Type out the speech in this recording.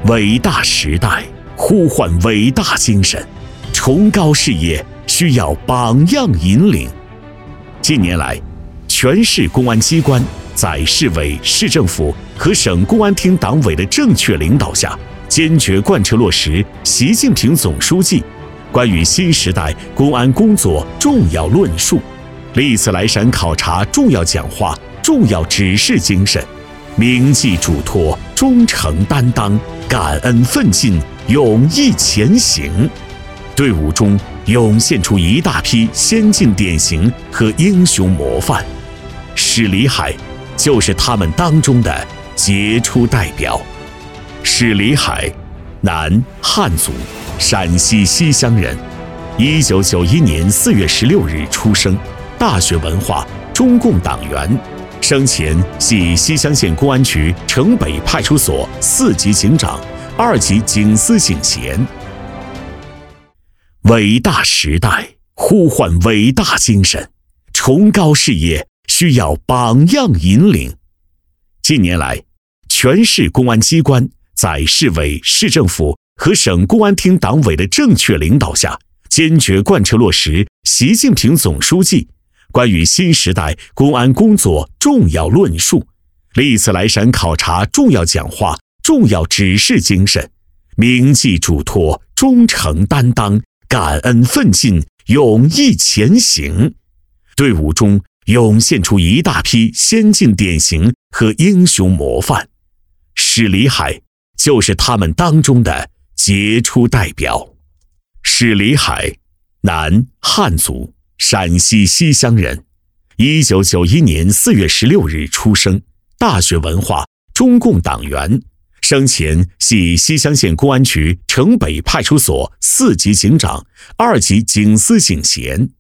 伟大时代呼唤伟大精神，崇高事业需要榜样引领。近年来，全市公安机关在市委、市政府和省公安厅党委的正确领导下，坚决贯彻落实习近平总书记关于新时代公安工作重要论述、历次来陕考察重要讲话、重要指示精神，铭记嘱托，忠诚担当，感恩奋进，勇毅前行。队伍中涌现出一大批先进典型和英雄模范，史礼海就是他们当中的杰出代表。史礼海，男，汉族，陕西西乡人，1991年4月16日出生，大学文化，中共党员，生前系西乡县公安局城北派出所4级警长、2级警司警衔。伟大时代呼唤伟大精神，崇高事业需要榜样引领。近年来，全市公安机关在市委、市政府和省公安厅党委的正确领导下，坚决贯彻落实习近平总书记关于新时代公安工作重要论述、历次来陕考察重要讲话、重要指示精神，铭记嘱托，忠诚担当，感恩奋进，勇毅前行。队伍中涌现出一大批先进典型和英雄模范，史礼海就是他们当中的杰出代表。史礼海，男，汉族，陕西西乡人，1991年4月16日出生，大学文化，中共党员，生前系西乡县公安局城北派出所4级警长、2级警司警衔。